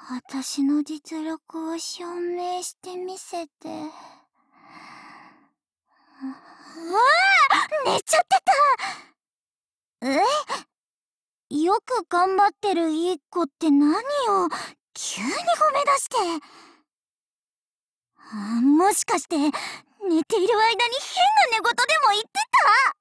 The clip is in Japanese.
私の実力を証明してみせて。寝ちゃってた。よく頑張ってるいい子って何よ、急に褒め出して。もしかして寝ている間に変な寝言でも言ってた？